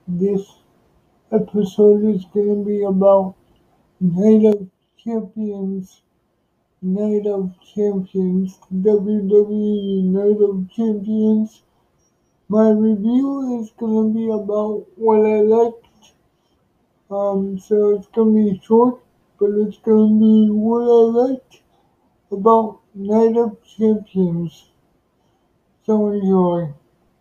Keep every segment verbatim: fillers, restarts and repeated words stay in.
This episode is going to be about Night of Champions. Night of Champions. W W E Night of Champions. My review is going to be about what I liked. Um, so it's going to be short, but it's going to be what I liked about Night of Champions. So enjoy.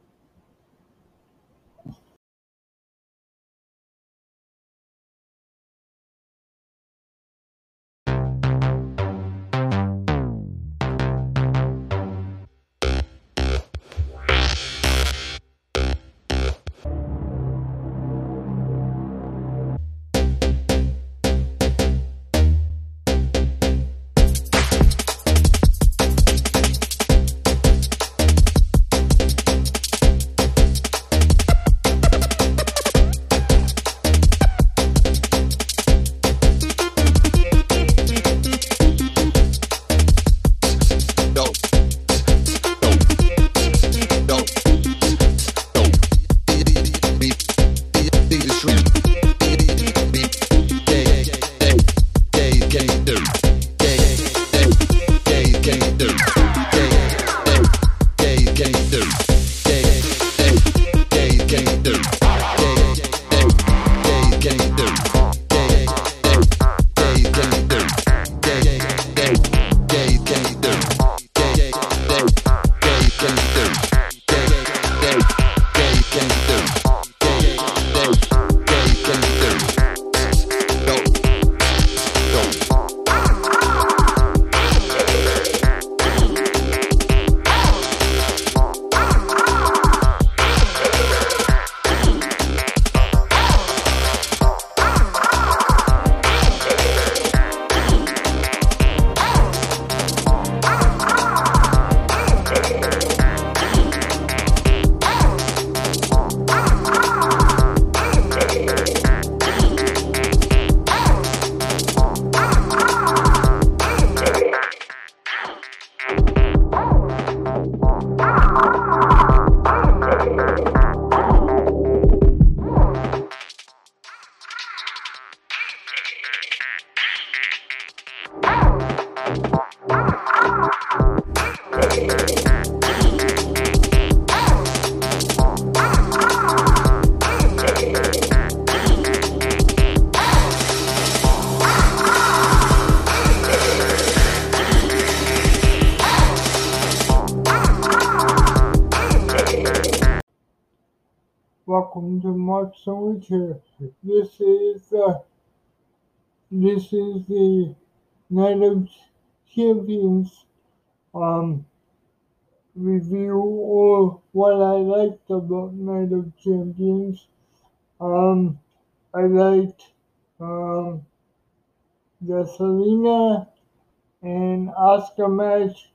Welcome to Mark Solitaire. This is uh, this is the Night of Champions um review, or what I liked about Night of Champions. Um, I liked um the Selena and Oscar match.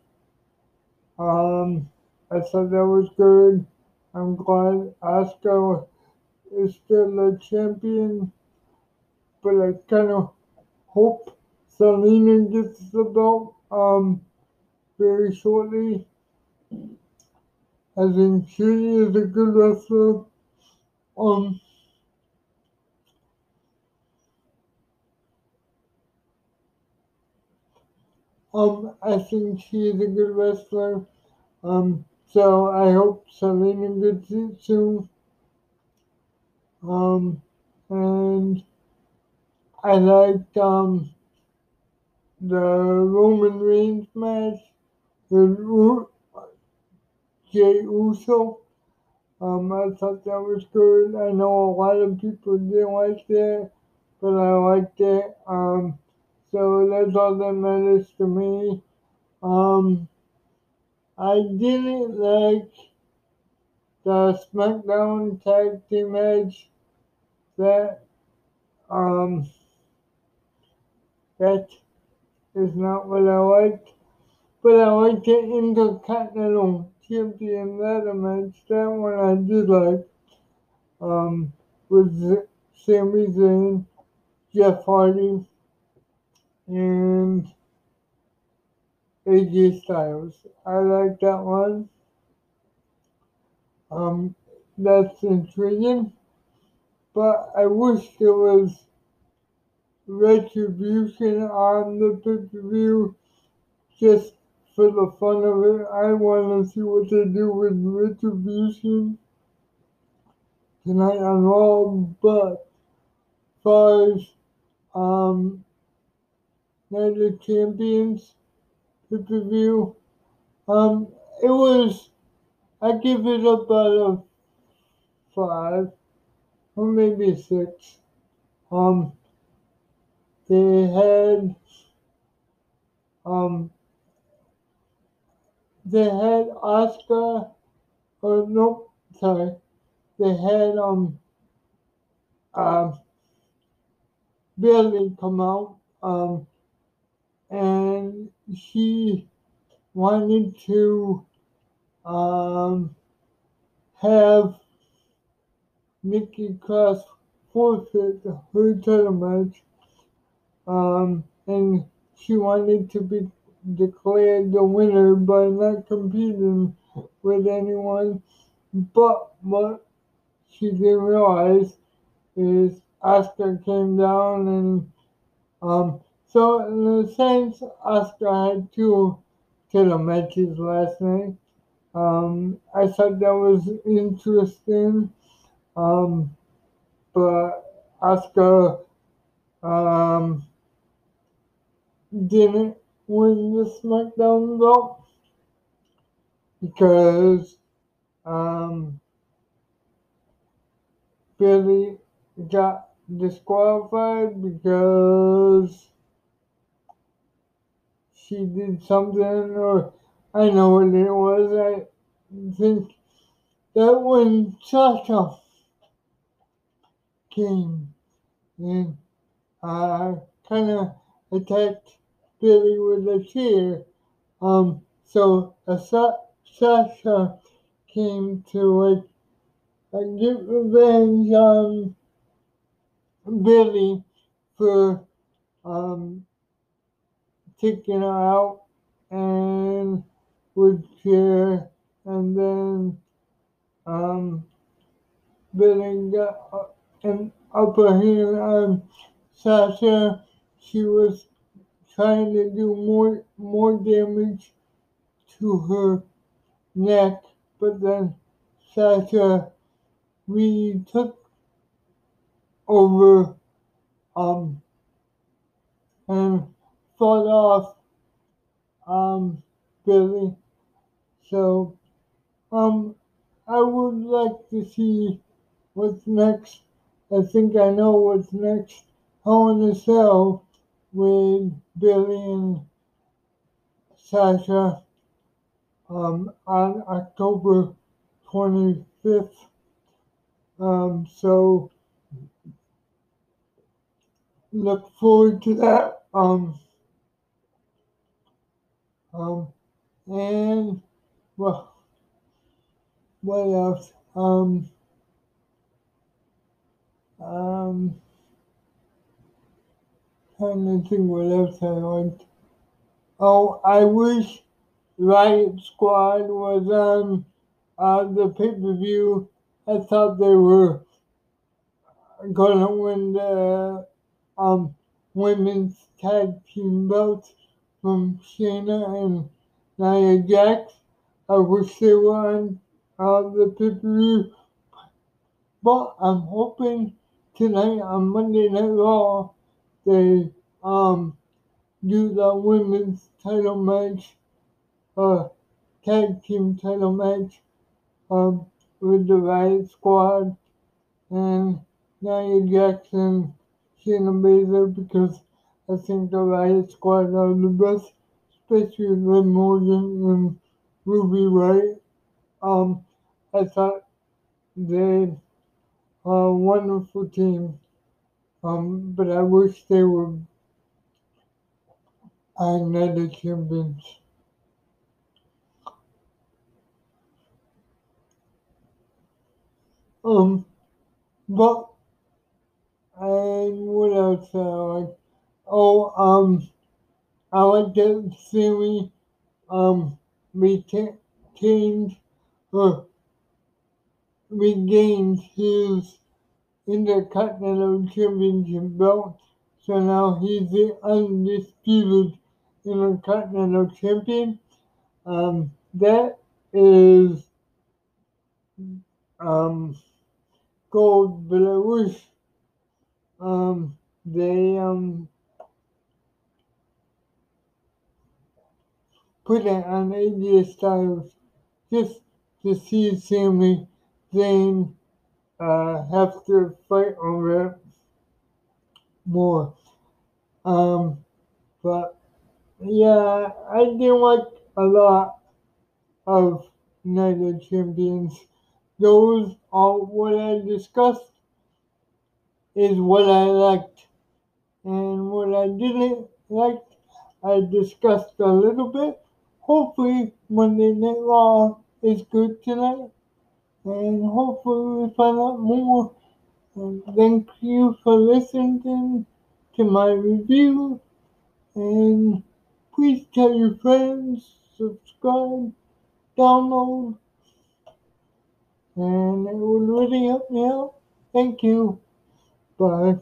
Um, I thought that was good. I'm glad Oscar is still a champion, but I kind of hope Selena gets the belt um very shortly. I think she is a good wrestler. Um, um, I think she is a good wrestler. Um, so I hope Selena gets it soon. Um, and I liked um the Roman Reigns match with U- Jey Uso. Um, I thought that was good. I know a lot of people didn't like that, but I liked it. Um, so that's all that matters to me. Um, I didn't like the SmackDown tag team match. That um, that is not what I liked. But I liked the Intercontinental Champion ladder match. That one I did like. Um, with Sami Zayn, Jeff Hardy, and A J Styles. I like that one. Um, that's intriguing. but I wish there was retribution on the pay-per-view just for the fun of it. I want to see what they do with retribution tonight on Raw, but as far as um, Night of Champions pay-per-view, um, it was, I give it about a five or maybe a six. Um, they had um, they had Oscar, or no, sorry, they had um, um, Billy come out, um, and he wanted to um, have Nikki Cross forfeit her title match, um, and she wanted to be declared the winner by not competing with anyone. But what she didn't realize is Asuka came down, and um, so in a sense, Asuka had two title matches last night. Um, I thought that was interesting, um, but Asuka um, didn't win the SmackDown belt because um, Billy got disqualified because she did something, or I know what it was. I think that when Sasha came in, uh, kind of attacked Billy with a chair. Um, so uh, Sa- Sasha came to like uh, get revenge on Billy for um, taking her out and with chair, and then um, Billy got uh, an upper hand on Sasha. She was trying to do more more damage to her neck, but then Sasha really took over um and fought off um Billy. So um I would like to see what's next. I think I know what's next. Hell in a Cell with Billy and Sasha um on October twenty-fifth. Um so look forward to that. Um um and well, what else? Um um Trying to think what else I liked. Oh, I wish Riot Squad was on uh, the pay per view. I thought they were gonna win the um, women's tag team belts from Shayna and Nia Jax. I wish they were on uh, the pay per view, but I'm hoping tonight on Monday Night Raw they um, do the women's title match, uh, tag team title match um, with the Riot Squad and Nia Jackson, Shayna Baszler, because I think the Riot Squad are the best, especially Liv Morgan and Ruby Riott. Um, I thought they are a wonderful team, um, but I wish they were United Champions. Um, but and what else I like? Oh, um, I like that Sammy um retained or regained his Intercontinental Championship belt. So now he's the undisputed Intercontinental Champion. Um, that is um, Gold Belarus. Um, they um, put it on A J Styles just to see Sami Zayn uh, have to fight over it more. Um, but yeah, I didn't like a lot of Night of Champions. Those are what I discussed is what I liked. And what I didn't like, I discussed a little bit. Hopefully Monday Night Raw is good tonight. And hopefully we find out more. And thank you for listening to my review. And please tell your friends, subscribe, download, and it would really help me out. Thank you. Bye.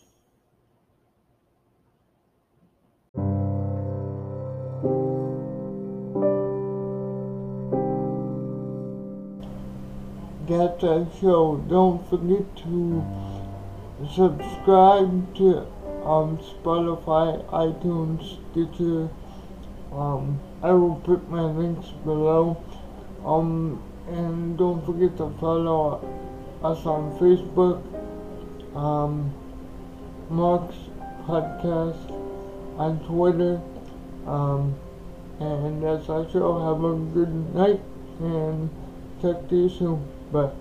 That's our show. Don't forget to subscribe to um, Spotify, iTunes, Stitcher. Um, I will put my links below. Um, and don't forget to follow us on Facebook. Um, Mark's Podcast on Twitter. Um, and that's our show. Have a good night and talk to you soon. Bye.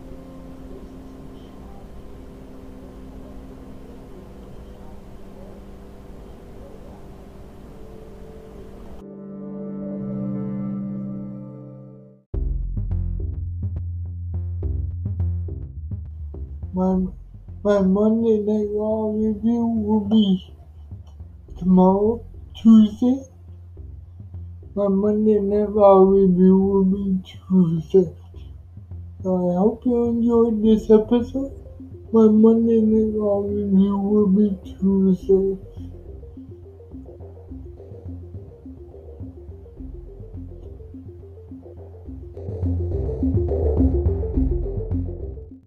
My, my Monday Night Raw review will be tomorrow, Tuesday. My Monday Night Raw review will be Tuesday. So I hope you enjoyed this episode. My Monday Night Raw review will be Tuesday.